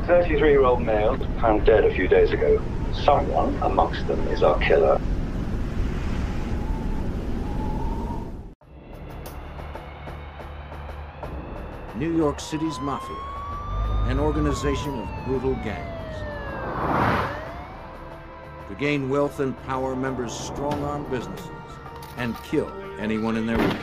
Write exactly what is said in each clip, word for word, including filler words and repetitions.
thirty-three-year-old male found dead a few days ago. Someone amongst them is our killer. New York City's Mafia, an organization of brutal gangs. To gain wealth and power, members strong-arm businesses and kill anyone in their way.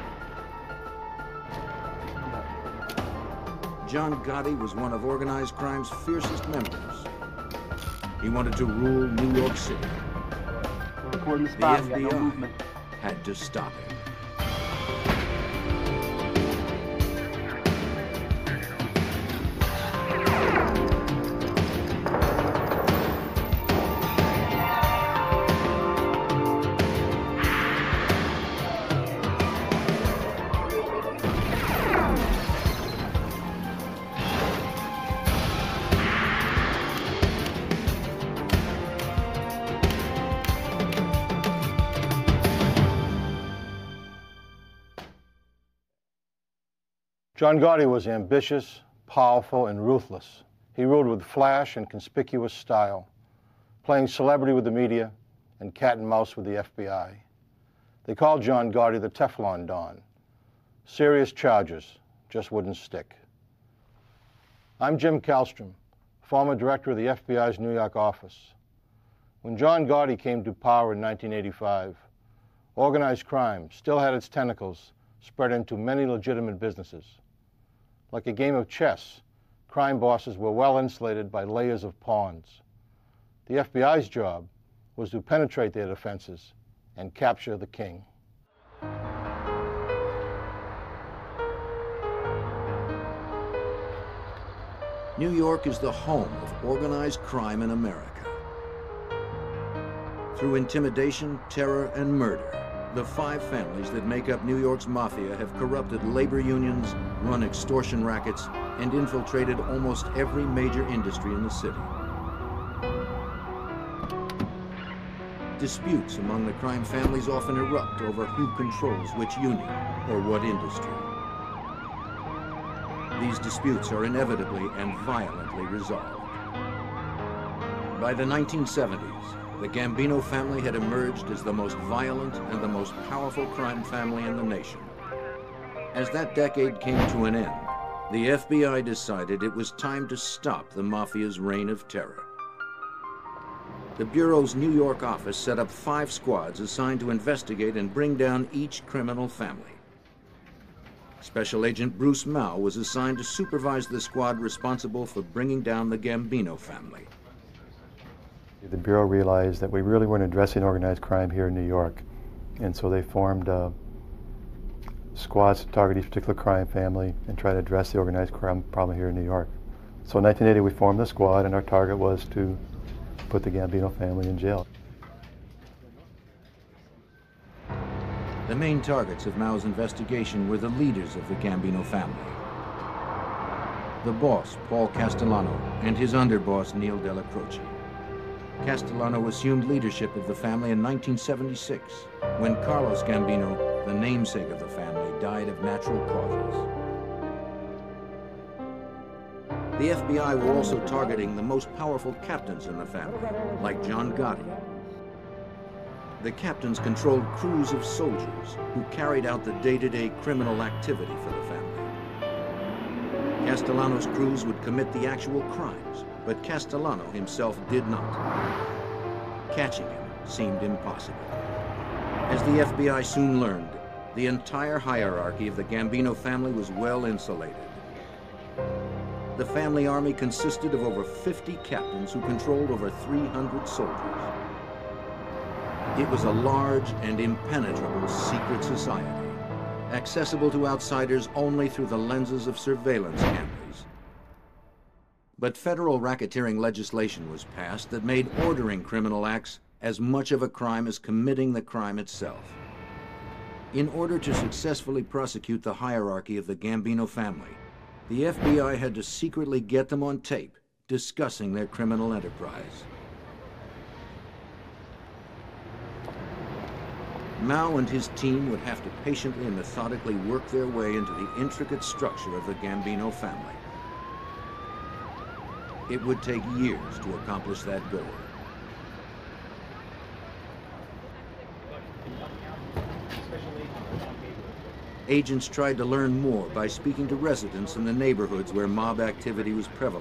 John Gotti was one of organized crime's fiercest members. He wanted to rule New York City. The F B I had to stop him. John Gotti was ambitious, powerful, and ruthless. He ruled with flash and conspicuous style, playing celebrity with the media and cat and mouse with the F B I. They called John Gotti the Teflon Don. Serious charges just wouldn't stick. I'm Jim Kallstrom, former director of the F B I's New York office. When John Gotti came to power in nineteen eighty-five, organized crime still had its tentacles spread into many legitimate businesses. Like a game of chess, crime bosses were well insulated by layers of pawns. The F B I's job was to penetrate their defenses and capture the king. New York is the home of organized crime in America. Through intimidation, terror, and murder, the five families that make up New York's mafia have corrupted labor unions, run extortion rackets, and infiltrated almost every major industry in the city. Disputes among the crime families often erupt over who controls which union or what industry. These disputes are inevitably and violently resolved. By the nineteen seventies, the Gambino family had emerged as the most violent and the most powerful crime family in the nation. As that decade came to an end, the F B I decided it was time to stop the mafia's reign of terror. The Bureau's New York office set up five squads assigned to investigate and bring down each criminal family. Special Agent Bruce Mau was assigned to supervise the squad responsible for bringing down the Gambino family. The Bureau realized that we really weren't addressing organized crime here in New York, and so they formed uh, squads to target each particular crime family and try to address the organized crime problem here in New York. So in nineteen eighty we formed the squad, and our target was to put the Gambino family in jail. The main targets of Mau's investigation were the leaders of the Gambino family. The boss, Paul Castellano, and his underboss, Neil Della Croce. Castellano assumed leadership of the family in nineteen seventy-six, when Carlos Gambino, the namesake of the family, died of natural causes. The F B I were also targeting the most powerful captains in the family, like John Gotti. The captains controlled crews of soldiers who carried out the day-to-day criminal activity for the family. Castellano's crews would commit the actual crimes, but Castellano himself did not. Catching him seemed impossible. As the F B I soon learned, the entire hierarchy of the Gambino family was well insulated. The family army consisted of over fifty captains who controlled over three hundred soldiers. It was a large and impenetrable secret society, accessible to outsiders only through the lenses of surveillance cameras. But federal racketeering legislation was passed that made ordering criminal acts as much of a crime as committing the crime itself. In order to successfully prosecute the hierarchy of the Gambino family, the F B I had to secretly get them on tape discussing their criminal enterprise. Mau and his team would have to patiently and methodically work their way into the intricate structure of the Gambino family. It would take years to accomplish that goal. Agents tried to learn more by speaking to residents in the neighborhoods where mob activity was prevalent.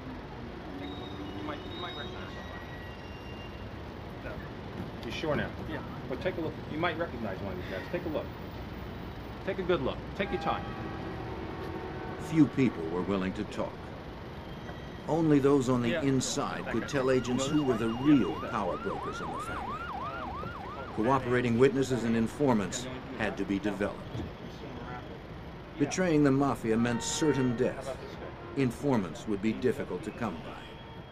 You sure now? Yeah. Well, take a look. You might recognize one of these guys. Take a look. Take a good look. Take your time. Few people were willing to talk. Only those on the inside could tell agents who were the real power brokers in the family. Cooperating witnesses and informants had to be developed. Betraying the mafia meant certain death. Informants would be difficult to come by.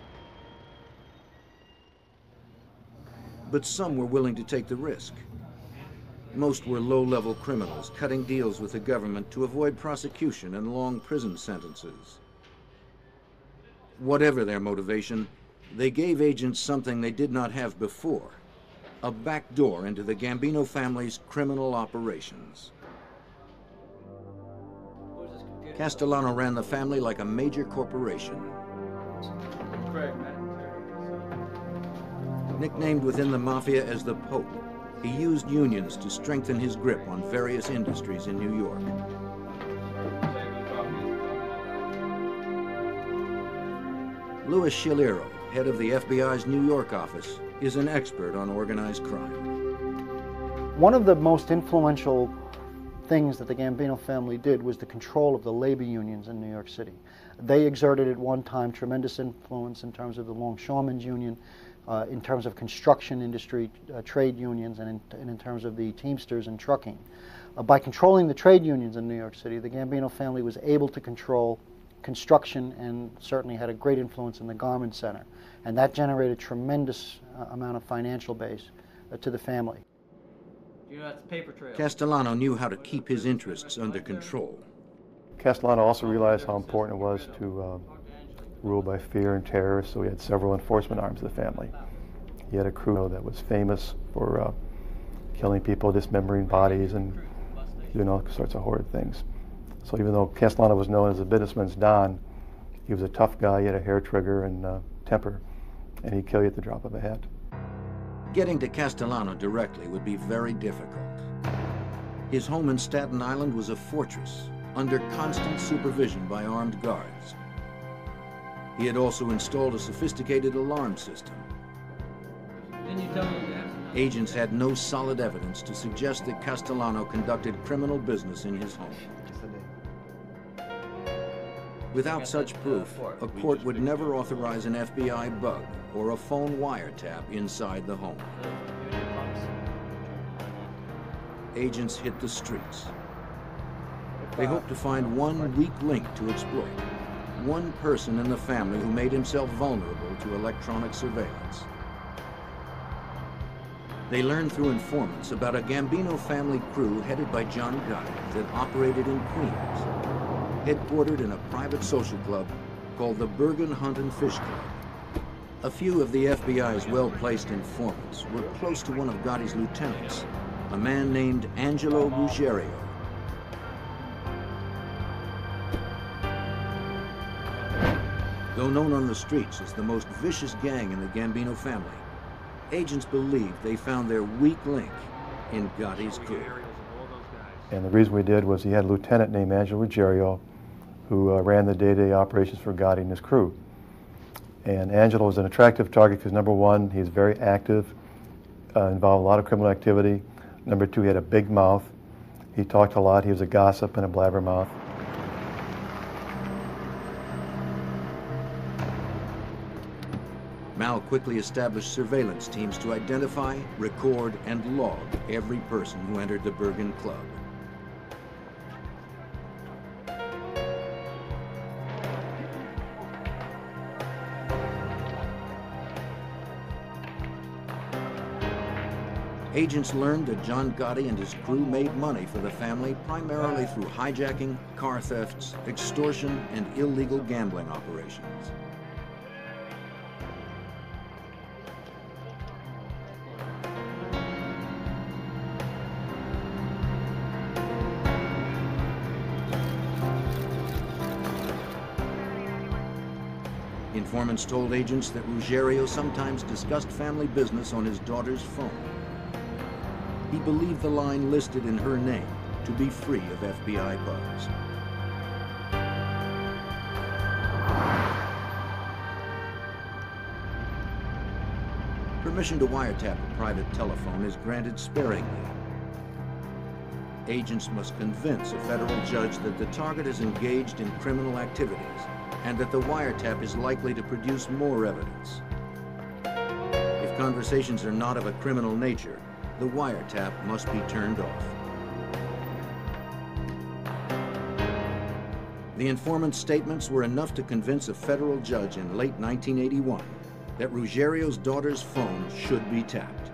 But some were willing to take the risk. Most were low-level criminals cutting deals with the government to avoid prosecution and long prison sentences. Whatever their motivation, they gave agents something they did not have before: a back door into the Gambino family's criminal operations. Castellano ran the family like a major corporation. Nicknamed within the mafia as the Pope, he used unions to strengthen his grip on various industries in New York. Louis Schiliro, head of the F B I's New York office, is an expert on organized crime. One of the most influential things that the Gambino family did was the control of the labor unions in New York City. They exerted at one time tremendous influence in terms of the Longshoremen's Union, uh, in terms of construction industry, uh, trade unions, and in, and in terms of the Teamsters and trucking. Uh, by controlling the trade unions in New York City, the Gambino family was able to control construction and certainly had a great influence in the garment center. And that generated tremendous uh, amount of financial base uh, to the family. You know, that's paper trail. Castellano knew how to keep his interests under control. Castellano also realized how important it was to uh, rule by fear and terror, so he had several enforcement arms of the family. He had a crew that was famous for uh, killing people, dismembering bodies, and doing all sorts of horrid things. So even though Castellano was known as a businessman's Don, he was a tough guy. He had a hair trigger and uh, temper, and he'd kill you at the drop of a hat. Getting to Castellano directly would be very difficult. His home in Staten Island was a fortress, under constant supervision by armed guards. He had also installed a sophisticated alarm system. Didn't you tell me that? Agents had no solid evidence to suggest that Castellano conducted criminal business in his home. Without such proof, a court would never authorize an F B I bug or a phone wiretap inside the home. Agents hit the streets. They hoped to find one weak link to exploit, one person in the family who made himself vulnerable to electronic surveillance. They learned through informants about a Gambino family crew headed by John Gotti that operated in Queens, headquartered in a private social club called the Bergen Hunt and Fish Club. A few of the F B I's well-placed informants were close to one of Gotti's lieutenants, a man named Angelo Ruggiero. Though known on the streets as the most vicious gang in the Gambino family, agents believed they found their weak link in Gotti's crew. And the reason we did was he had a lieutenant named Angelo Ruggiero who uh, ran the day-to-day operations for Gotti and his crew. And Angelo was an attractive target because, number one, he's very active, uh, involved in a lot of criminal activity. Number two, he had a big mouth. He talked a lot. He was a gossip and a blabbermouth. Mal quickly established surveillance teams to identify, record, and log every person who entered the Bergen Club. Agents learned that John Gotti and his crew made money for the family primarily through hijacking, car thefts, extortion, and illegal gambling operations. Informants told agents that Ruggiero sometimes discussed family business on his daughter's phone. He believed the line listed in her name to be free of F B I bugs. Permission to wiretap a private telephone is granted sparingly. Agents must convince a federal judge that the target is engaged in criminal activities and that the wiretap is likely to produce more evidence. If conversations are not of a criminal nature, the wiretap must be turned off. The informant's statements were enough to convince a federal judge in late nineteen eighty-one that Ruggiero's daughter's phone should be tapped.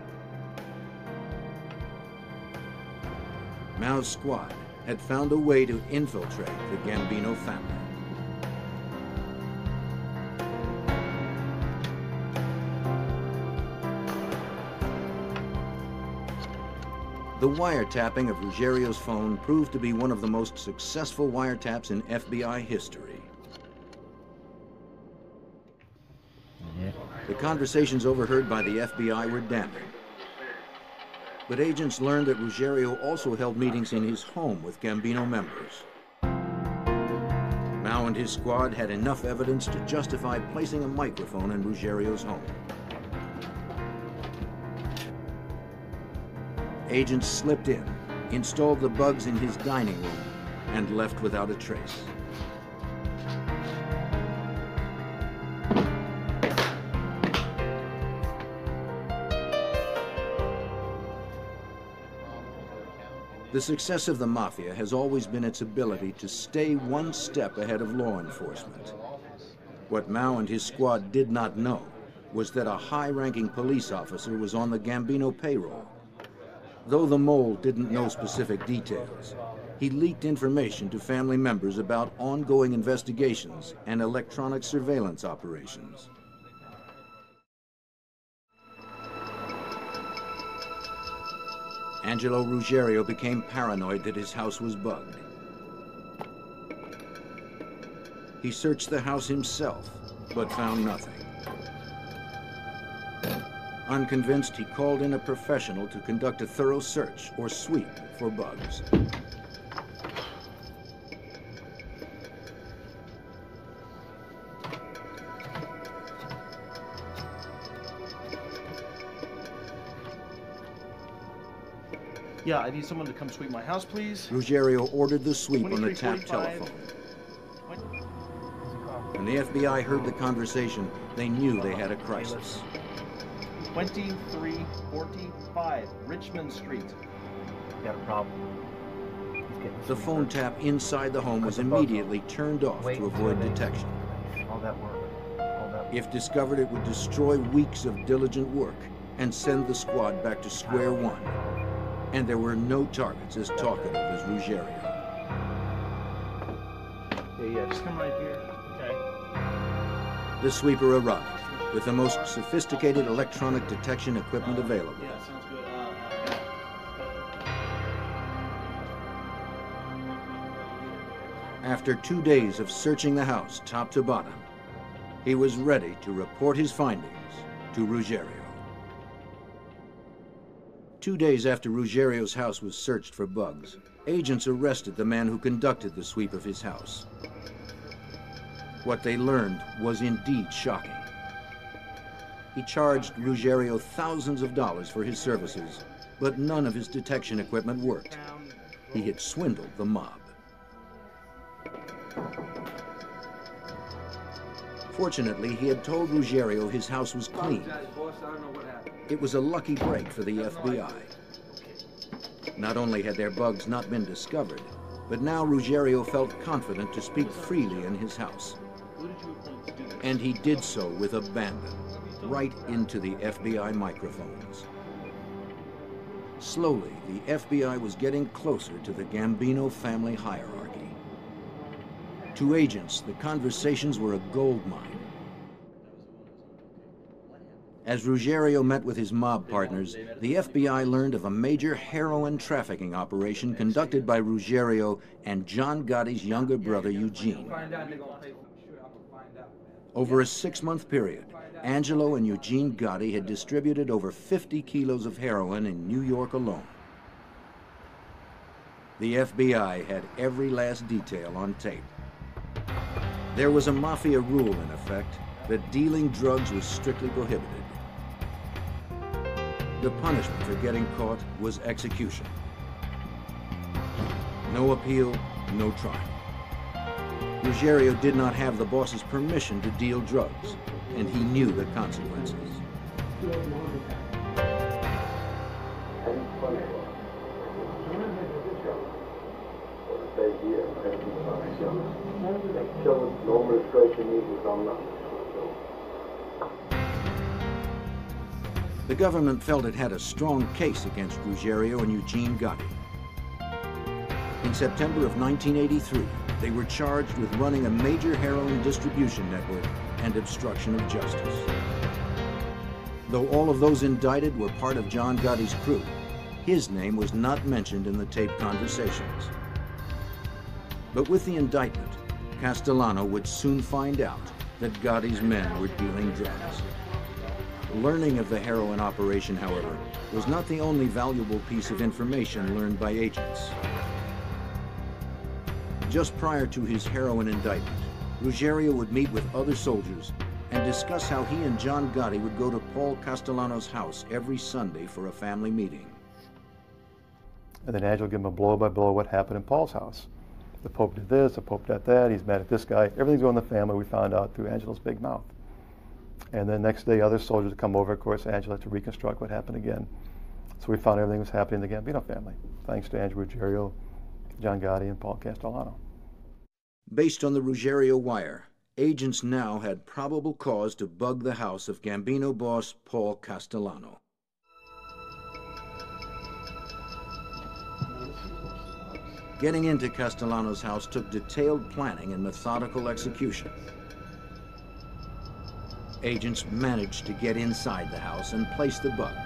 Mao's squad had found a way to infiltrate the Gambino family. The wiretapping of Ruggiero's phone proved to be one of the most successful wiretaps in F B I history. The conversations overheard by the F B I were damning. But agents learned that Ruggiero also held meetings in his home with Gambino members. Mao and his squad had enough evidence to justify placing a microphone in Ruggiero's home. Agents slipped in, installed the bugs in his dining room, and left without a trace. The success of the Mafia has always been its ability to stay one step ahead of law enforcement. What Mao and his squad did not know was that a high-ranking police officer was on the Gambino payroll. Though the mole didn't know specific details, he leaked information to family members about ongoing investigations and electronic surveillance operations. Angelo Ruggiero became paranoid that his house was bugged. He searched the house himself, but found nothing. Unconvinced, he called in a professional to conduct a thorough search or sweep for bugs. Yeah, I need someone to come sweep my house, please. Ruggiero ordered the sweep on the tapped telephone. When the F B I heard the conversation, they knew they had a crisis. twenty-three forty-five Richmond Street. Got a problem. The phone tap inside the home was immediately turned off to avoid detection. All that work. All that work. If discovered, it would destroy weeks of diligent work and send the squad back to square one. And there were no targets as talkative as Ruggiero. Yeah, yeah, just come right here. Okay. The sweeper arrived with the most sophisticated electronic detection equipment available. Yeah, sounds good. Uh, yeah. After two days of searching the house top to bottom, he was ready to report his findings to Ruggiero. Two days after Ruggiero's house was searched for bugs, agents arrested the man who conducted the sweep of his house. What they learned was indeed shocking. He charged Ruggiero thousands of dollars for his services, but none of his detection equipment worked. He had swindled the mob. Fortunately, he had told Ruggiero his house was clean. It was a lucky break for the F B I. Not only had their bugs not been discovered, but now Ruggiero felt confident to speak freely in his house. And he did so with abandon, right into the F B I microphones. Slowly, the F B I was getting closer to the Gambino family hierarchy. To agents, the conversations were a gold mine. As Ruggiero met with his mob partners, the F B I learned of a major heroin trafficking operation conducted by Ruggiero and John Gotti's younger brother, Eugene. Over a six-month period, Angelo and Eugene Gotti had distributed over fifty kilos of heroin in New York alone. The F B I had every last detail on tape. There was a mafia rule in effect that dealing drugs was strictly prohibited. The punishment for getting caught was execution. No appeal, no trial. Ruggiero did not have the boss's permission to deal drugs, and he knew the consequences. The government felt it had a strong case against Ruggiero and Eugene Gotti. In September of nineteen eighty-three, they were charged with running a major heroin distribution network and obstruction of justice. Though all of those indicted were part of John Gotti's crew, his name was not mentioned in the taped conversations. But with the indictment, Castellano would soon find out that Gotti's men were dealing drugs. Learning of the heroin operation, however, was not the only valuable piece of information learned by agents. Just prior to his heroin indictment, Ruggiero would meet with other soldiers and discuss how he and John Gotti would go to Paul Castellano's house every Sunday for a family meeting. And then Angelo would give him a blow-by-blow what happened in Paul's house. The Pope did this, the Pope did that, he's mad at this guy. Everything's going in the family, we found out through Angelo's big mouth. And then next day, other soldiers would come over. Of course, Angelo had to reconstruct what happened again. So we found everything was happening in the Gambino family, thanks to Angelo Ruggiero, John Gotti, and Paul Castellano. Based on the Ruggiero wire, agents now had probable cause to bug the house of Gambino boss Paul Castellano. Getting into Castellano's house took detailed planning and methodical execution. Agents managed to get inside the house and place the bugs.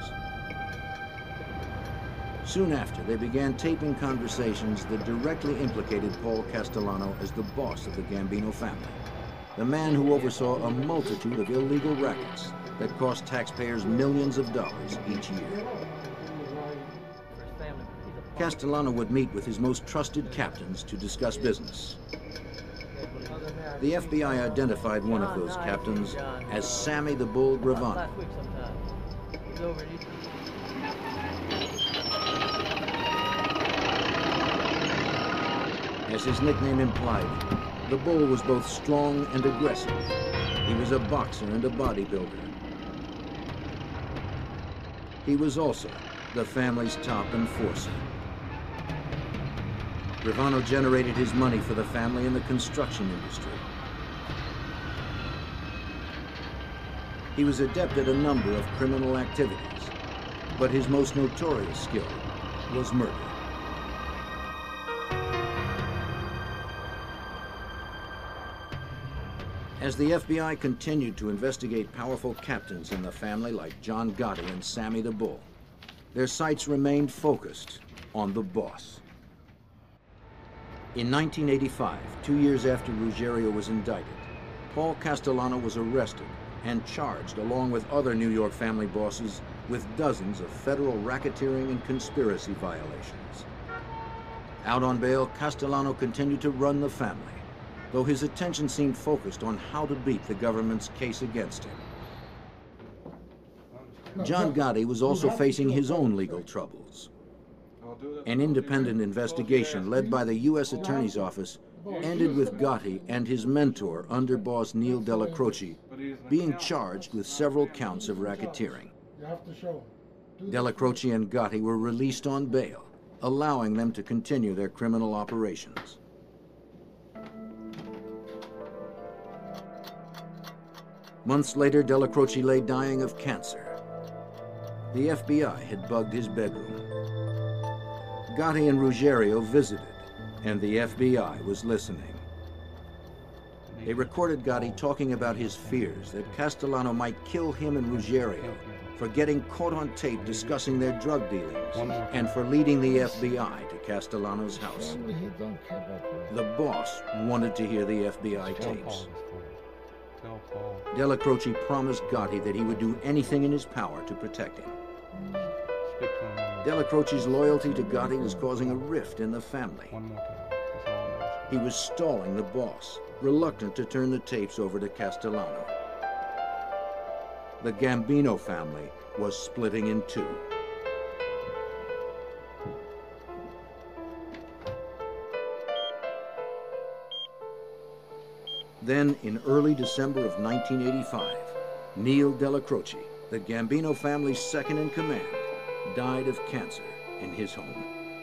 Soon after, they began taping conversations that directly implicated Paul Castellano as the boss of the Gambino family, the man who oversaw a multitude of illegal rackets that cost taxpayers millions of dollars each year. Castellano would meet with his most trusted captains to discuss business. The F B I identified one of those captains as Sammy the Bull Gravano. As his nickname implied, the Bull was both strong and aggressive. He was a boxer and a bodybuilder. He was also the family's top enforcer. Gravano generated his money for the family in the construction industry. He was adept at a number of criminal activities, but his most notorious skill was murder. As the F B I continued to investigate powerful captains in the family like John Gotti and Sammy the Bull, their sights remained focused on the boss. In nineteen eighty-five, two years after Ruggiero was indicted, Paul Castellano was arrested and charged along with other New York family bosses with dozens of federal racketeering and conspiracy violations. Out on bail, Castellano continued to run the family, though his attention seemed focused on how to beat the government's case against him. John Gotti was also facing his own legal troubles. An independent investigation led by the U S Attorney's Office ended with Gotti and his mentor, underboss Neil Della Croce, being charged with several counts of racketeering. Della Croce and Gotti were released on bail, allowing them to continue their criminal operations. Months later, Della Croce lay dying of cancer. The F B I had bugged his bedroom. Gotti and Ruggiero visited, and the F B I was listening. They recorded Gotti talking about his fears that Castellano might kill him and Ruggiero for getting caught on tape discussing their drug dealings and for leading the F B I to Castellano's house. The boss wanted to hear the F B I tapes. Tell Paul. Della Croce promised Gotti that he would do anything in his power to protect him. Speak to him. Della Croce's loyalty to Gotti was causing a rift in the family. One more time. That's all I'm asking. He was stalling the boss, reluctant to turn the tapes over to Castellano. The Gambino family was splitting in two. Then, in early December of nineteen eighty-five, Neil Della Croce, the Gambino family's second in command, died of cancer in his home.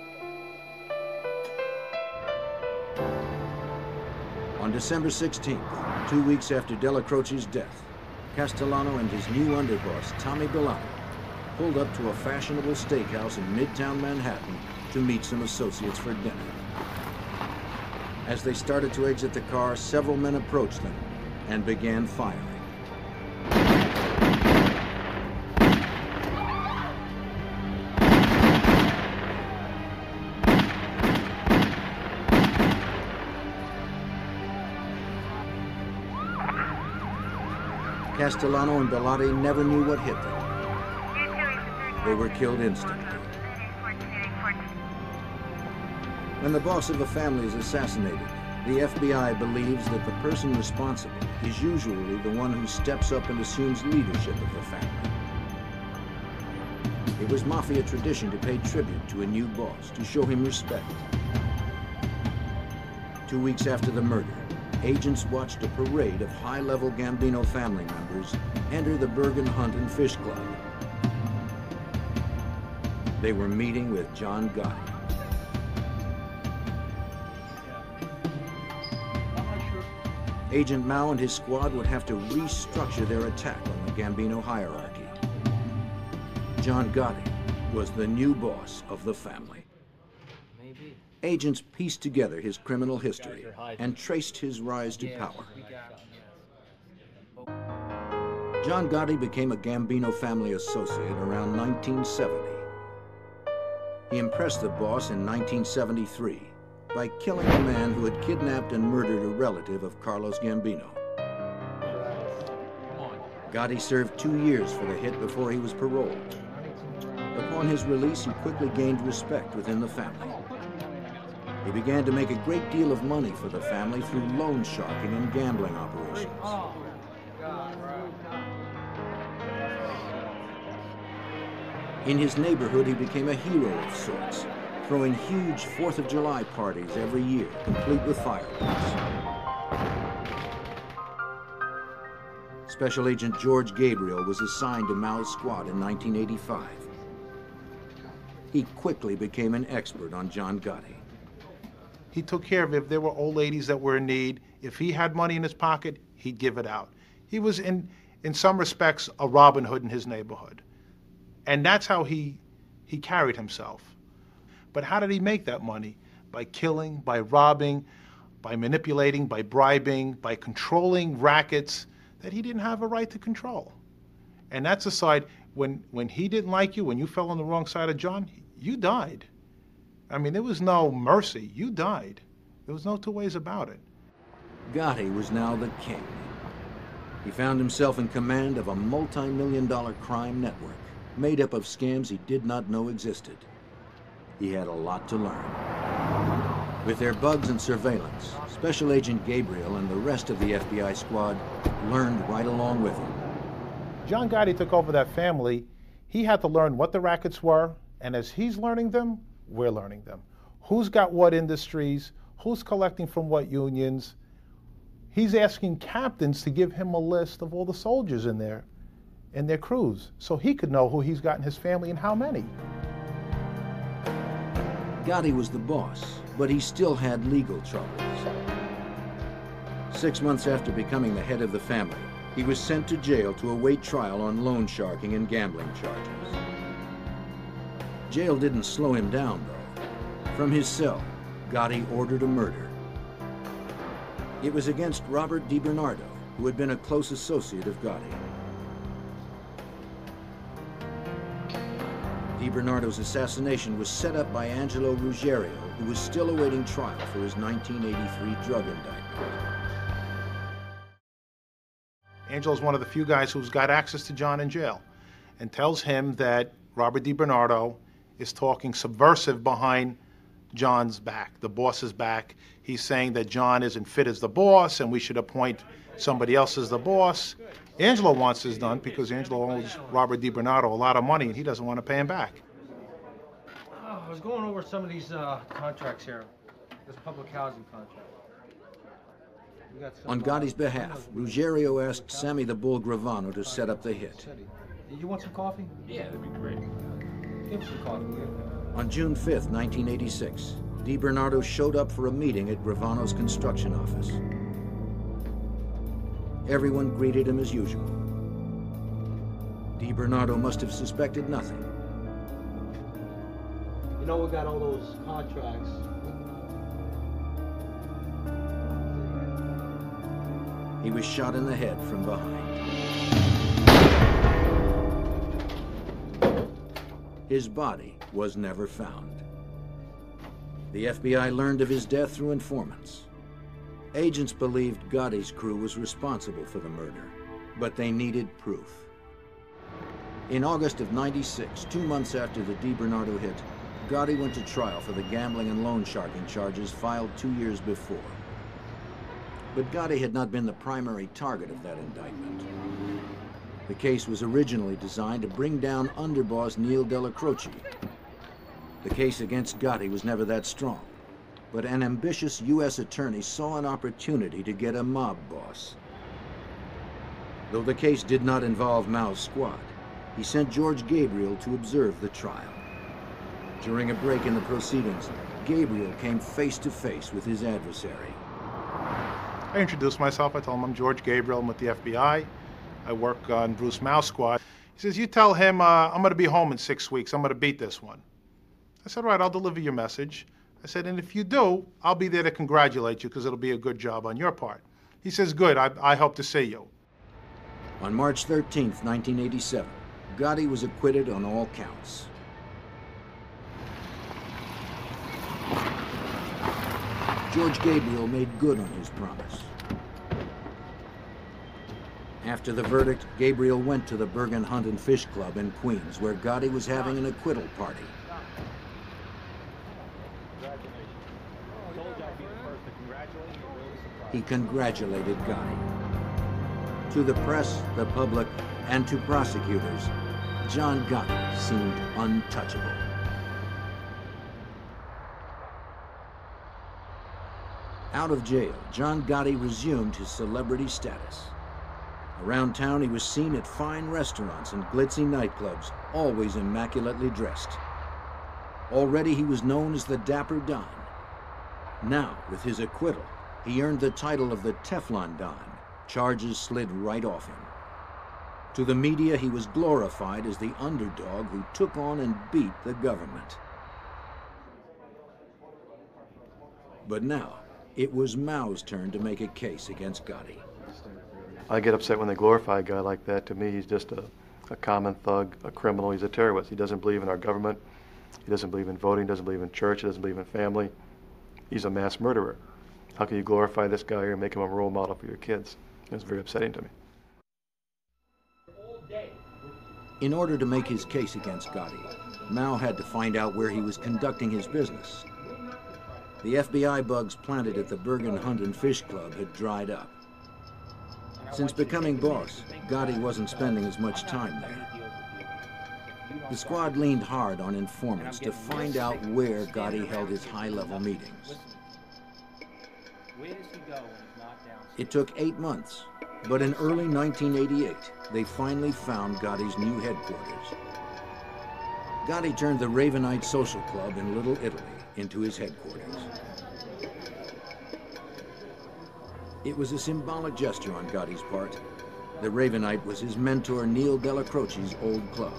On December sixteenth, two weeks after Della Croce's death, Castellano and his new underboss, Tommy Bilotti, pulled up to a fashionable steakhouse in Midtown Manhattan to meet some associates for dinner. As they started to exit the car, several men approached them and began firing. Castellano and Bilotti never knew what hit them. They were killed instantly. When the boss of a family is assassinated, the F B I believes that the person responsible is usually the one who steps up and assumes leadership of the family. It was mafia tradition to pay tribute to a new boss, to show him respect. Two weeks after the murder, agents watched a parade of high-level Gambino family members enter the Bergen Hunt and Fish Club. They were meeting with John Gotti. Agent Mao and his squad would have to restructure their attack on the Gambino hierarchy. John Gotti was the new boss of the family. Maybe. Agents pieced together his criminal history and traced his rise to power. John Gotti became a Gambino family associate around nineteen seventy. He impressed the boss in nineteen seventy-three by killing a man who had kidnapped and murdered a relative of Carlos Gambino. Gotti served two years for the hit before he was paroled. Upon his release, he quickly gained respect within the family. He began to make a great deal of money for the family through loan sharking and gambling operations. In his neighborhood, he became a hero of sorts, throwing huge Fourth of July parties every year, complete with fireworks. Special Agent George Gabriel was assigned to Mao's squad in nineteen eighty-five. He quickly became an expert on John Gotti. He took care of if there were old ladies that were in need. If he had money in his pocket, he'd give it out. He was, in, in some respects, a Robin Hood in his neighborhood. And that's how he, he carried himself. But how did he make that money? By killing, by robbing, by manipulating, by bribing, by controlling rackets that he didn't have a right to control. And that's a side, when, when he didn't like you, when you fell on the wrong side of John, you died. I mean, there was no mercy. You died. There was no two ways about it. Gotti was now the king. He found himself in command of a multi-million dollar crime network made up of scams he did not know existed. He had a lot to learn. With their bugs and surveillance, Special Agent Gabriel and the rest of the F B I squad learned right along with him. John Gotti took over that family. He had to learn what the rackets were, and as he's learning them, we're learning them. Who's got what industries, who's collecting from what unions. He's asking captains to give him a list of all the soldiers in there, in their crews, so he could know who he's got in his family and how many. Gotti was the boss, but he still had legal troubles. Six months after becoming the head of the family, he was sent to jail to await trial on loan sharking and gambling charges. Jail didn't slow him down, though. From his cell, Gotti ordered a murder. It was against Robert DiBernardo, who had been a close associate of Gotti. DiBernardo's assassination was set up by Angelo Ruggiero, who was still awaiting trial for his nineteen eighty-three drug indictment. Angelo's one of the few guys who's got access to John in jail, and tells him that Robert DiBernardo is talking subversive behind John's back, the boss's back. He's saying that John isn't fit as the boss and we should appoint somebody else as the boss. Angelo wants this done because Angelo owes Robert DiBernardo a lot of money and he doesn't want to pay him back. Oh, I was going over some of these uh, contracts here. This public housing contract. We got some, On Gotti's uh, behalf, Ruggiero asked Sammy the Bull Gravano to set up the hit. You want some coffee? Yeah, that'd be great. Give us some coffee. On June fifth, nineteen eighty-six, DiBernardo showed up for a meeting at Gravano's construction office. Everyone greeted him as usual. DiBernardo must have suspected nothing. You know, we got all those contracts. He was shot in the head from behind. His body was never found. The F B I learned of his death through informants. Agents believed Gotti's crew was responsible for the murder, but they needed proof. In August of ninety-six, two months after the DiBernardo hit, Gotti went to trial for the gambling and loan sharking charges filed two years before. But Gotti had not been the primary target of that indictment. The case was originally designed to bring down underboss Neil Della Croce. The case against Gotti was never that strong, but an ambitious U S attorney saw an opportunity to get a mob boss. Though the case did not involve Mao's squad, he sent George Gabriel to observe the trial. During a break in the proceedings, Gabriel came face to face with his adversary. I introduced myself. I told him I'm George Gabriel. I'm with the F B I. I work on Bruce Mao's squad. He says, you tell him uh, I'm going to be home in six weeks. I'm going to beat this one. I said, all right, I'll deliver your message. I said, and if you do, I'll be there to congratulate you because it'll be a good job on your part. He says, good, I, I hope to see you. On March thirteenth, nineteen eighty-seven, Gotti was acquitted on all counts. George Gabriel made good on his promise. After the verdict, Gabriel went to the Bergen Hunt and Fish Club in Queens, where Gotti was having an acquittal party. He congratulated Gotti. To the press, the public, and to prosecutors, John Gotti seemed untouchable. Out of jail, John Gotti resumed his celebrity status. Around town, he was seen at fine restaurants and glitzy nightclubs, always immaculately dressed. Already he was known as the Dapper Don. Now, with his acquittal, he earned the title of the Teflon Don. Charges slid right off him. To the media, he was glorified as the underdog who took on and beat the government. But now, it was Mao's turn to make a case against Gotti. I get upset when they glorify a guy like that. To me, he's just a, a common thug, a criminal. He's a terrorist. He doesn't believe in our government. He doesn't believe in voting, doesn't believe in church, he doesn't believe in family. He's a mass murderer. How can you glorify this guy and make him a role model for your kids? It's very upsetting to me. In order to make his case against Gotti, Mao had to find out where he was conducting his business. The F B I bugs planted at the Bergen Hunt and Fish Club had dried up. Since becoming boss, Gotti wasn't spending as much time there. The squad leaned hard on informants to find out where Gotti held his high-level meetings. It took eight months, but in early nineteen eighty-eight, they finally found Gotti's new headquarters. Gotti turned the Ravenite Social Club in Little Italy into his headquarters. It was a symbolic gesture on Gotti's part. The Ravenite was his mentor Neil Della Croce's old club.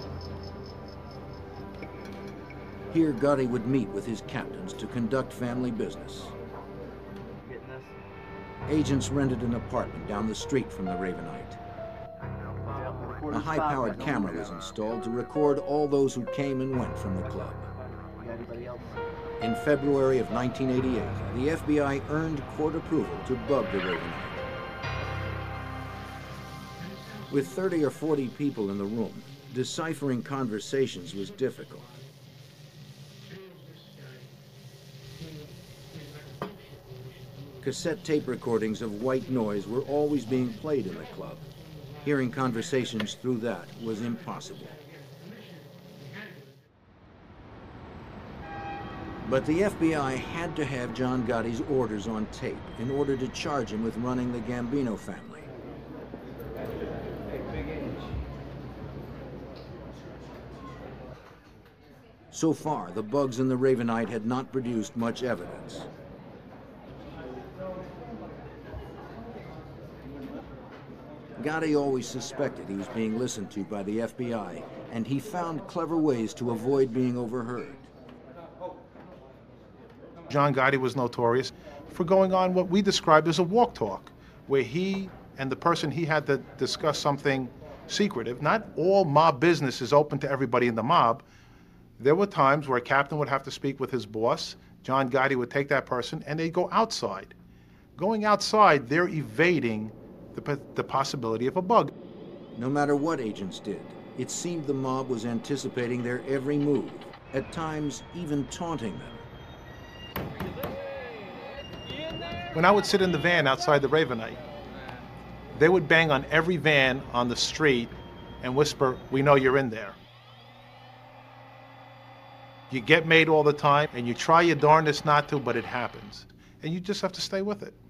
Here, Gotti would meet with his captains to conduct family business. Agents rented an apartment down the street from the Ravenite. A high-powered camera was installed to record all those who came and went from the club. In February of nineteen eighty-eight, the F B I earned court approval to bug the Ravenite. With thirty or forty people in the room, deciphering conversations was difficult. Cassette tape recordings of white noise were always being played in the club. Hearing conversations through that was impossible. But the F B I had to have John Gotti's orders on tape in order to charge him with running the Gambino family. So far, the bugs in the Ravenite had not produced much evidence. Gotti always suspected he was being listened to by the F B I, and he found clever ways to avoid being overheard. John Gotti was notorious for going on what we described as a walk talk, where he and the person he had to discuss something secretive. Not all mob business is open to everybody in the mob. There were times where a captain would have to speak with his boss. John Gotti would take that person and they'd go outside. Going outside, they're evading the, the possibility of a bug. No matter what agents did, it seemed the mob was anticipating their every move, at times even taunting them. When I would sit in the van outside the Ravenite, they would bang on every van on the street and whisper, "We know you're in there." You get made all the time, and you try your darndest not to, but it happens. And you just have to stay with it.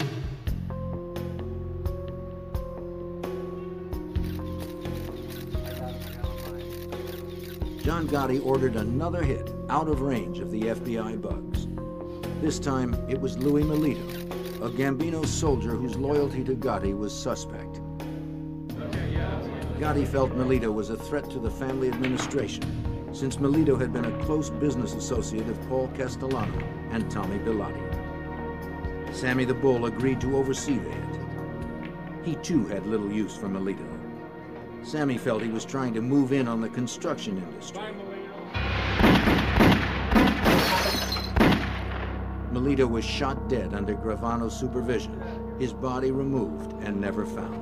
John Gotti ordered another hit out of range of the F B I bugs. This time, it was Louis Melito, a Gambino soldier whose loyalty to Gotti was suspect. Gotti felt Melito was a threat to the family administration, since Melito had been a close business associate of Paul Castellano and Tommy Bilotti. Sammy the Bull agreed to oversee the hit. He too had little use for Melito. Sammy felt he was trying to move in on the construction industry. Melito was shot dead under Gravano's supervision, his body removed and never found.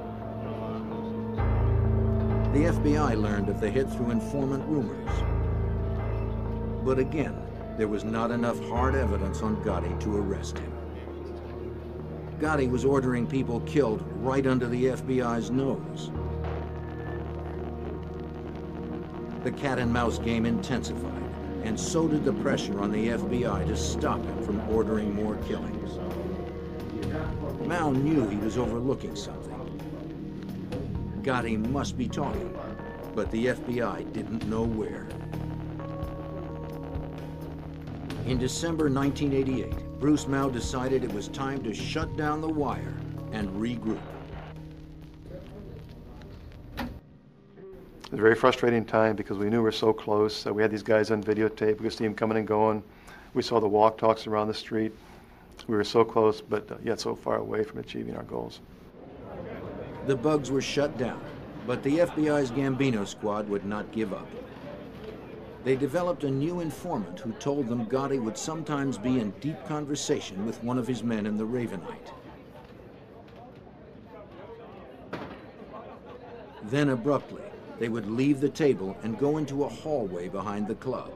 The F B I learned of the hit through informant rumors. But again, there was not enough hard evidence on Gotti to arrest him. Gotti was ordering people killed right under the F B I's nose. The cat-and-mouse game intensified, and so did the pressure on the F B I to stop him from ordering more killings. Mao knew he was overlooking something. Gotti must be talking, but the F B I didn't know where. In December nineteen eighty-eight, Bruce Mao decided it was time to shut down the wire and regroup. It was a very frustrating time because we knew we were so close. Uh, we had these guys on videotape. We could see them coming and going. We saw the walk talks around the street. We were so close, but uh, yet so far away from achieving our goals. The bugs were shut down, but the F B I's Gambino squad would not give up. They developed a new informant who told them Gotti would sometimes be in deep conversation with one of his men in the Ravenite. Then abruptly, they would leave the table and go into a hallway behind the club.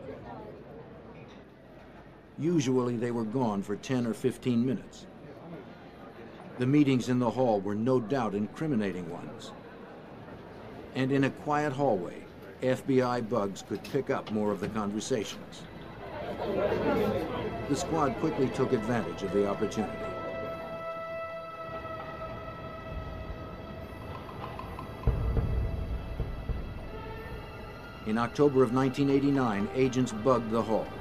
Usually they were gone for ten or fifteen minutes. The meetings in the hall were no doubt incriminating ones. And in a quiet hallway, F B I bugs could pick up more of the conversations. The squad quickly took advantage of the opportunity. In October of nineteen eighty-nine, agents bugged the hall.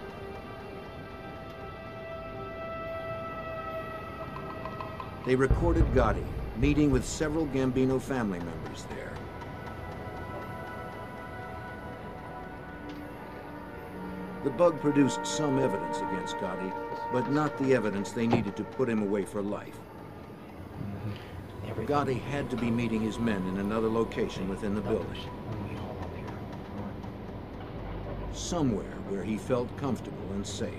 They recorded Gotti meeting with several Gambino family members there. The bug produced some evidence against Gotti, but not the evidence they needed to put him away for life. Gotti had to be meeting his men in another location within the building. Somewhere where he felt comfortable and safe.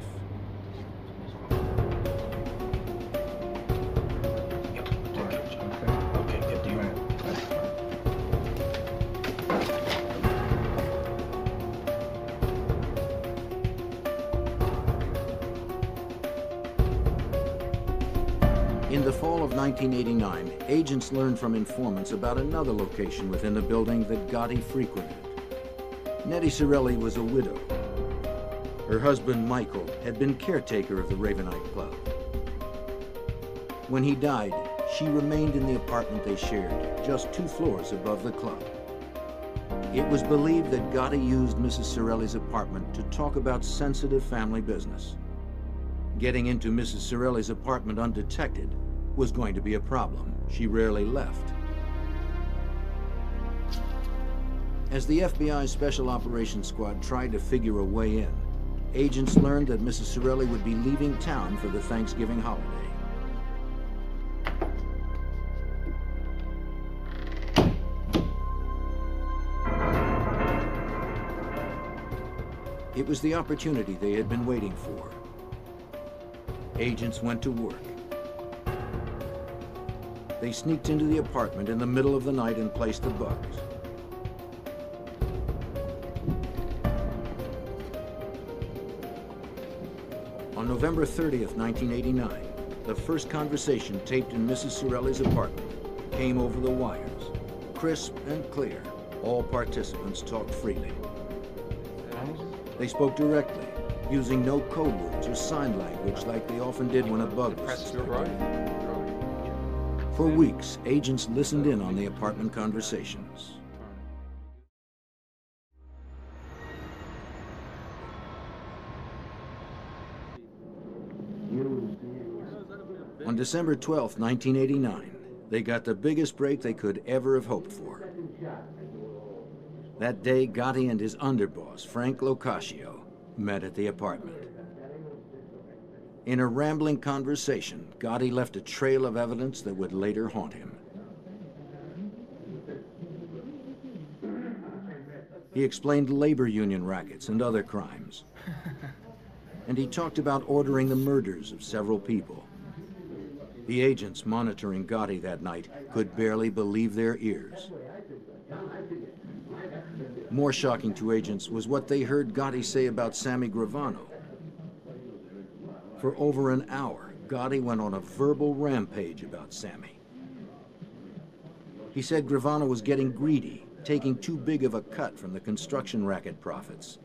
twelfth, nineteen eighty-nine, agents learned from informants about another location within the building that Gotti frequented. Nettie Sorelli was a widow. Her husband, Michael, had been caretaker of the Ravenite Club. When he died, she remained in the apartment they shared, just two floors above the club. It was believed that Gotti used Missus Sorelli's apartment to talk about sensitive family business. Getting into Missus Sorelli's apartment undetected was going to be a problem. She rarely left. As the F B I's Special Operations Squad tried to figure a way in, agents learned that Missus Sorelli would be leaving town for the Thanksgiving holiday. It was the opportunity they had been waiting for. Agents went to work. They sneaked into the apartment in the middle of the night and placed the bugs. On November thirtieth, nineteen eighty-nine, the first conversation taped in Missus Sorelli's apartment came over the wires. Crisp and clear, all participants talked freely. They spoke directly, using no code words or sign language like they often did when a bug was suspected. For weeks, agents listened in on the apartment conversations. On December twelfth, nineteen eighty-nine, they got the biggest break they could ever have hoped for. That day, Gotti and his underboss, Frank Locascio, met at the apartment. In a rambling conversation, Gotti left a trail of evidence that would later haunt him. He explained labor union rackets and other crimes. And he talked about ordering the murders of several people. The agents monitoring Gotti that night could barely believe their ears. More shocking to agents was what they heard Gotti say about Sammy Gravano. For over an hour, Gotti went on a verbal rampage about Sammy. He said Gravano was getting greedy, taking too big of a cut from the construction racket profits.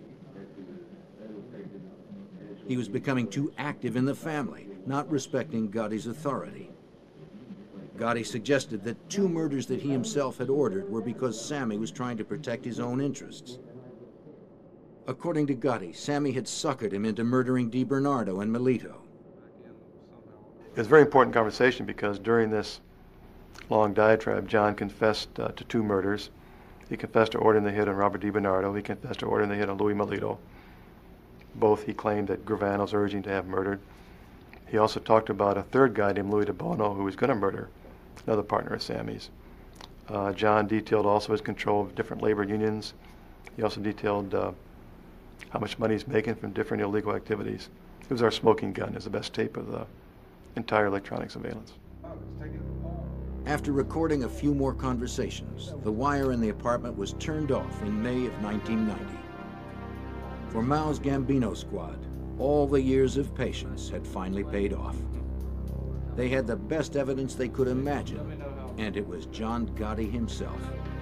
He was becoming too active in the family, not respecting Gotti's authority. Gotti suggested that two murders that he himself had ordered were because Sammy was trying to protect his own interests. According to Gotti, Sammy had suckered him into murdering DiBernardo and Melito. It was a very important conversation because during this long diatribe, John confessed uh, to two murders. He confessed to ordering the hit on Robert DiBernardo. He confessed to ordering the hit on Louis Melito. Both he claimed that Gravano's urging to have murdered. He also talked about a third guy named Louis DeBono who was going to murder another partner of Sammy's. Uh, John detailed also his control of different labor unions. He also detailed uh, how much money he's making from different illegal activities. It was our smoking gun. It was the best tape of the entire electronic surveillance. After recording a few more conversations, the wire in the apartment was turned off in May of nineteen ninety. For Mao's Gambino squad, all the years of patience had finally paid off. They had the best evidence they could imagine, and it was John Gotti himself.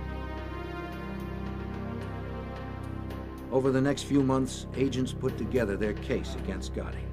Over the next few months, agents put together their case against Gotti.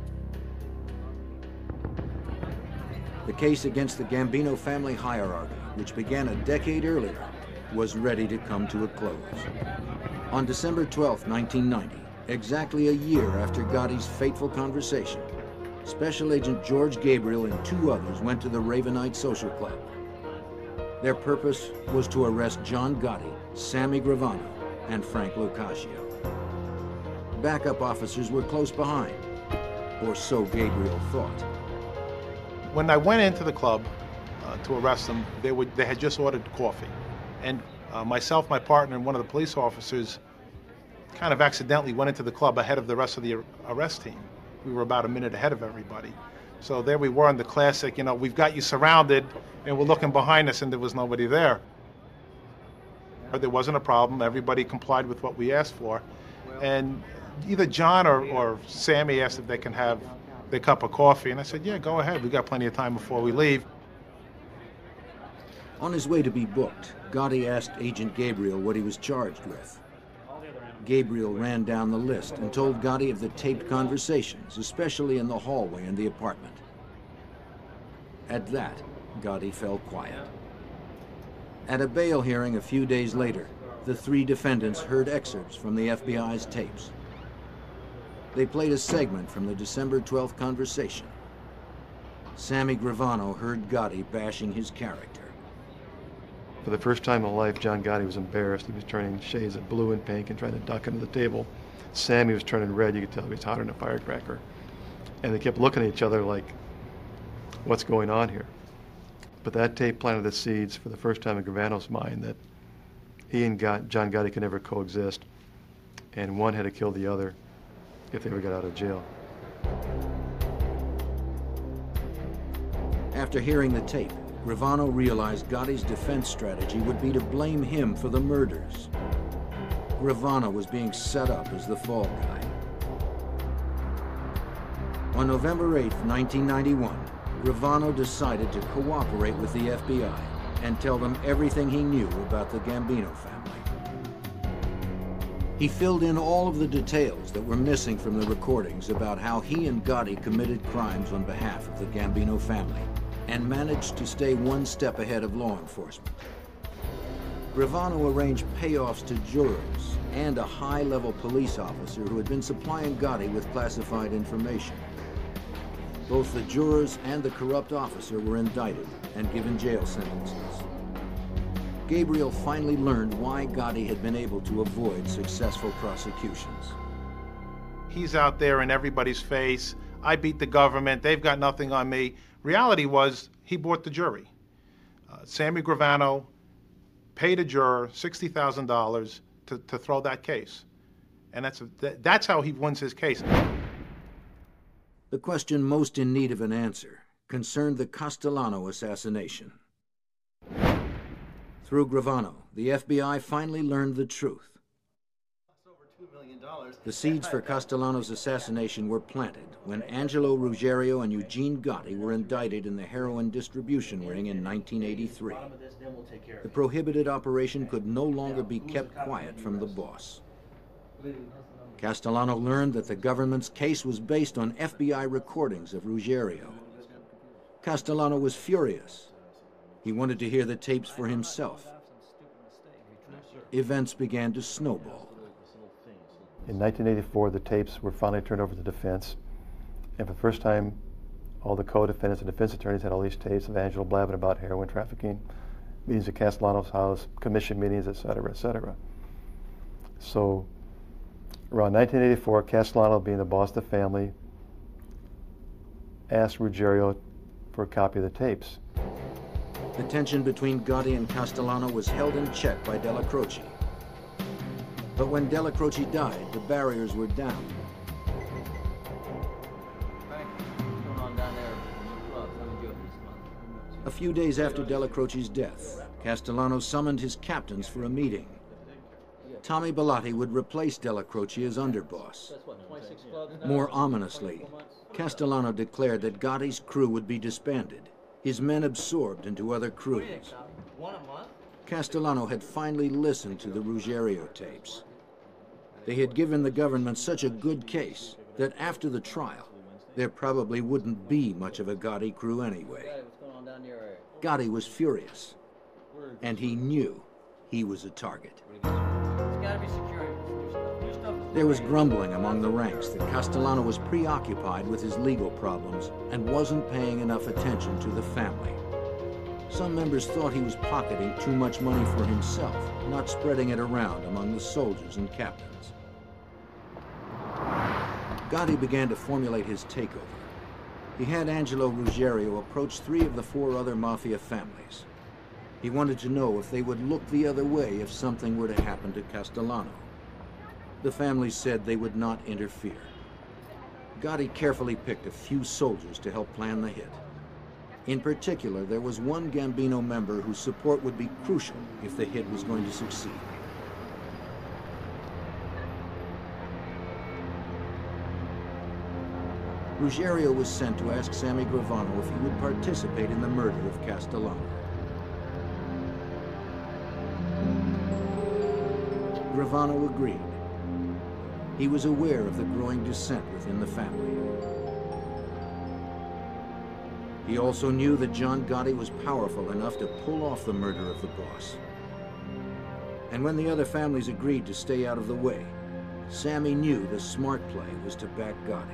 The case against the Gambino family hierarchy, which began a decade earlier, was ready to come to a close. On December twelfth, nineteen ninety, exactly a year after Gotti's fateful conversation, Special Agent George Gabriel and two others went to the Ravenite Social Club. Their purpose was to arrest John Gotti, Sammy Gravano, and Frank Locascio. Backup officers were close behind, or so Gabriel thought. When I went into the club uh, to arrest them, they, would, they had just ordered coffee. And uh, myself, my partner, and one of the police officers kind of accidentally went into the club ahead of the rest of the arrest team. We were about a minute ahead of everybody. So there we were in the classic, you know, we've got you surrounded, and we're looking behind us, and there was nobody there. There wasn't a problem. Everybody complied with what we asked for. And either John or, or Sammy asked if they can have their cup of coffee, and I said, yeah, go ahead. We've got plenty of time before we leave. On his way to be booked, Gotti asked Agent Gabriel what he was charged with. Gabriel ran down the list and told Gotti of the taped conversations, especially in the hallway in the apartment. At that, Gotti fell quiet. At a bail hearing a few days later, the three defendants heard excerpts from the F B I's tapes. They played a segment from the December twelfth conversation. Sammy Gravano heard Gotti bashing his character. For the first time in life, John Gotti was embarrassed. He was turning shades of blue and pink and trying to duck under the table. Sammy was turning red. You could tell he was hotter than a firecracker. And they kept looking at each other like, what's going on here? But that tape planted the seeds for the first time in Gravano's mind that he and God, John Gotti could never coexist, and one had to kill the other if they ever got out of jail. After hearing the tape, Gravano realized Gotti's defense strategy would be to blame him for the murders. Gravano was being set up as the fall guy. On November eighth, nineteen ninety-one, Gravano decided to cooperate with the F B I and tell them everything he knew about the Gambino family. He filled in all of the details that were missing from the recordings about how he and Gotti committed crimes on behalf of the Gambino family, and managed to stay one step ahead of law enforcement. Gravano arranged payoffs to jurors and a high-level police officer who had been supplying Gotti with classified information. Both the jurors and the corrupt officer were indicted and given jail sentences. Gabriel finally learned why Gotti had been able to avoid successful prosecutions. He's out there in everybody's face. I beat the government. They've got nothing on me. Reality was he bought the jury. Uh, Sammy Gravano paid a juror sixty thousand dollars to, to throw that case. And that's, a, that, that's how he wins his case. The question most in need of an answer concerned the Castellano assassination. Through Gravano, the F B I finally learned the truth. The seeds for Castellano's assassination were planted when Angelo Ruggiero and Eugene Gotti were indicted in the heroin distribution ring in nineteen eighty-three. The prohibited operation could no longer be kept quiet from the boss. Castellano learned that the government's case was based on F B I recordings of Ruggiero. Castellano was furious. He wanted to hear the tapes for himself. Events began to snowball. In nineteen eighty-four, the tapes were finally turned over to the defense. And for the first time, all the co-defendants and defense attorneys had all these tapes of Angelo blabbing about heroin trafficking, meetings at Castellano's house, commission meetings, et cetera, et cetera. So around nineteen eighty-four, Castellano, being the boss of the family, asked Ruggiero for a copy of the tapes. The tension between Gotti and Castellano was held in check by Della Croce. But when Della Croce died, the barriers were down. A few days after Della Croce's death, Castellano summoned his captains for a meeting. Tommy Bellotti would replace Della Croce as underboss. More ominously, Castellano declared that Gotti's crew would be disbanded, his men absorbed into other crews. Castellano had finally listened to the Ruggiero tapes. They had given the government such a good case that after the trial, there probably wouldn't be much of a Gotti crew anyway. Gotti was furious, and he knew he was a target. There was grumbling among the ranks that Castellano was preoccupied with his legal problems and wasn't paying enough attention to the family. Some members thought he was pocketing too much money for himself, not spreading it around among the soldiers and captains. Gotti began to formulate his takeover. He had Angelo Ruggiero approach three of the four other mafia families. He wanted to know if they would look the other way if something were to happen to Castellano. The families said they would not interfere. Gotti carefully picked a few soldiers to help plan the hit. In particular, there was one Gambino member whose support would be crucial if the hit was going to succeed. Ruggiero was sent to ask Sammy Gravano if he would participate in the murder of Castellano. Gravano agreed. He was aware of the growing dissent within the family. He also knew that John Gotti was powerful enough to pull off the murder of the boss. And when the other families agreed to stay out of the way, Sammy knew the smart play was to back Gotti.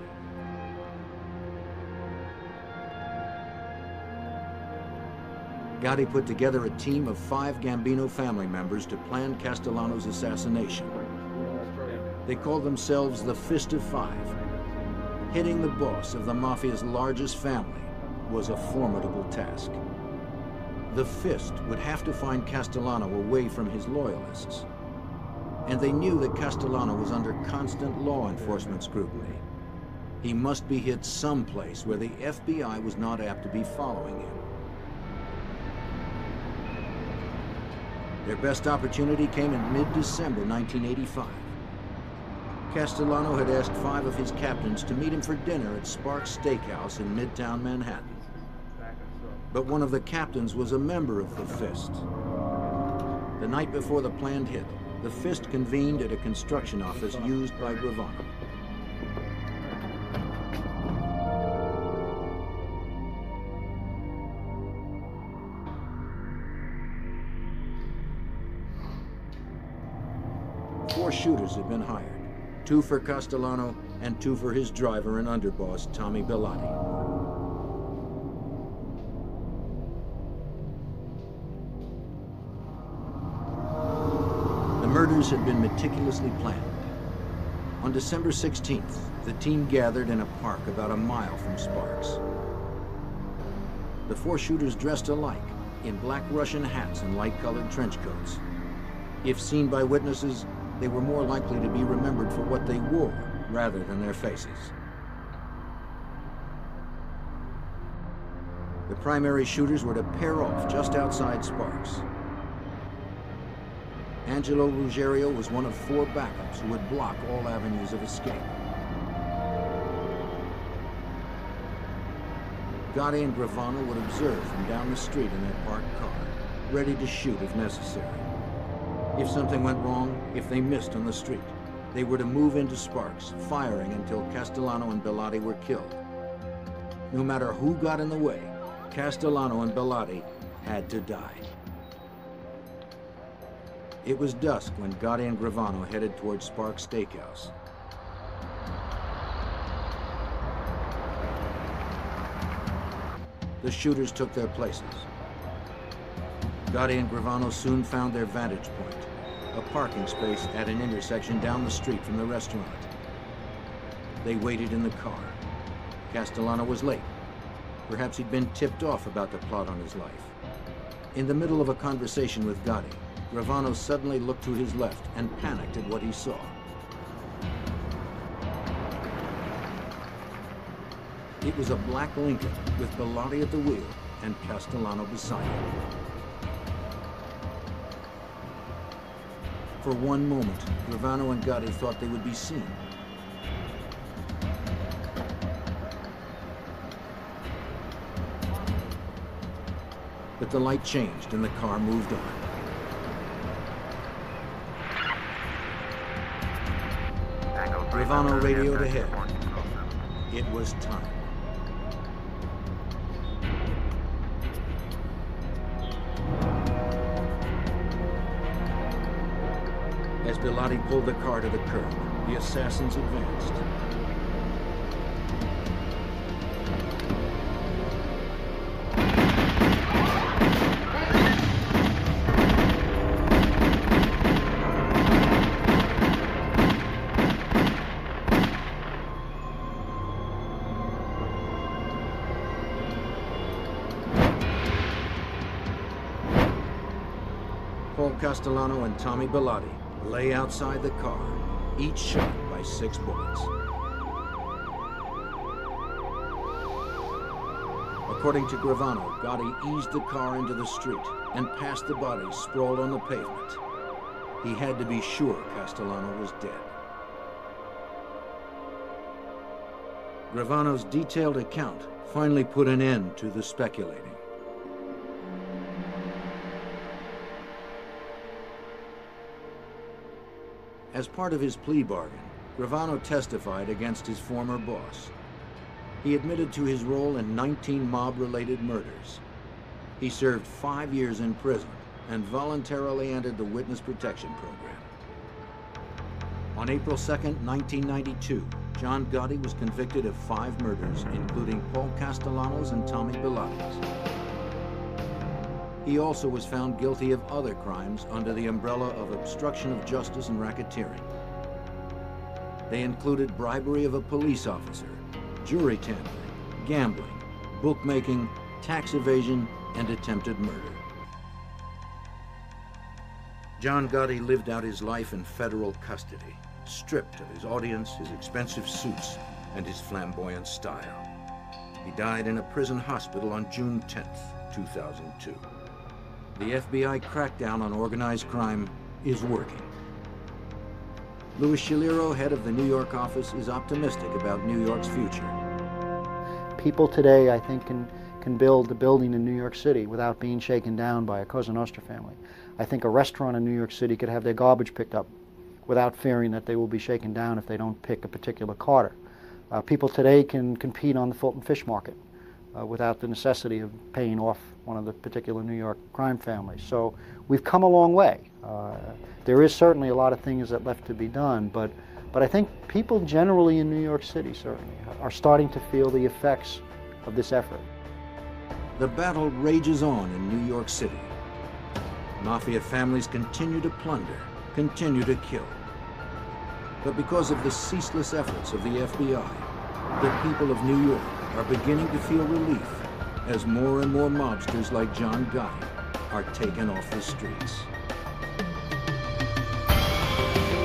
Gotti put together a team of five Gambino family members to plan Castellano's assassination. They called themselves the Fist of Five. Hitting the boss of the Mafia's largest family was a formidable task. The Fist would have to find Castellano away from his loyalists. And they knew that Castellano was under constant law enforcement scrutiny. He must be hid someplace where the F B I was not apt to be following him. Their best opportunity came in mid-December nineteen eighty-five. Castellano had asked five of his captains to meet him for dinner at Sparks Steakhouse in Midtown Manhattan. But one of the captains was a member of the Fist. The night before the planned hit, the Fist convened at a construction office used by Gravano. Four shooters had been hired, two for Castellano and two for his driver and underboss, Tommy Bilotti. The murders had been meticulously planned. On December sixteenth, the team gathered in a park about a mile from Sparks. The four shooters dressed alike, in black Russian hats and light-colored trench coats. If seen by witnesses, they were more likely to be remembered for what they wore rather than their faces. The primary shooters were to pair off just outside Sparks. Angelo Ruggiero was one of four backups who would block all avenues of escape. Gotti and Gravano would observe from down the street in their parked car, ready to shoot if necessary. If something went wrong, if they missed on the street, they were to move into Sparks, firing until Castellano and Bilotti were killed. No matter who got in the way, Castellano and Bilotti had to die. It was dusk when Gotti and Gravano headed towards Sparks Steakhouse. The shooters took their places. Gotti and Gravano soon found their vantage point, a parking space at an intersection down the street from the restaurant. They waited in the car. Castellano was late. Perhaps he'd been tipped off about the plot on his life. In the middle of a conversation with Gotti, Gravano suddenly looked to his left and panicked at what he saw. It was a black Lincoln with Bilotti at the wheel and Castellano beside him. For one moment, Gravano and Gotti thought they would be seen. But the light changed and the car moved on. Gravano radioed ahead. It was time. As Bilotti pulled the car to the curb, the assassins advanced. Paul Castellano and Tommy Bilotti lay outside the car, each shot by six bullets. According to Gravano, Gotti eased the car into the street and passed the bodies sprawled on the pavement. He had to be sure Castellano was dead. Gravano's detailed account finally put an end to the speculating. As part of his plea bargain, Gravano testified against his former boss. He admitted to his role in nineteen mob-related murders. He served five years in prison and voluntarily entered the Witness Protection Program. On April second, nineteen ninety-two, John Gotti was convicted of five murders, including Paul Castellanos and Tommy Bilotta's. He also was found guilty of other crimes under the umbrella of obstruction of justice and racketeering. They included bribery of a police officer, jury tampering, gambling, bookmaking, tax evasion, and attempted murder. John Gotti lived out his life in federal custody, stripped of his audience, his expensive suits, and his flamboyant style. He died in a prison hospital on June tenth, two thousand two. The F B I crackdown on organized crime is working. Louis Schiliro, head of the New York office, is optimistic about New York's future. People today, I think, can, can build a building in New York City without being shaken down by a Cosa Nostra family. I think a restaurant in New York City could have their garbage picked up without fearing that they will be shaken down if they don't pick a particular carter. Uh, people today can compete on the Fulton Fish Market uh, without the necessity of paying off one of the particular New York crime families. So we've come a long way. Uh, there is certainly a lot of things that left to be done, but, but I think people generally in New York City certainly are starting to feel the effects of this effort. The battle rages on in New York City. Mafia families continue to plunder, continue to kill. But because of the ceaseless efforts of the F B I, the people of New York are beginning to feel relief as more and more mobsters like John Gotti are taken off the streets.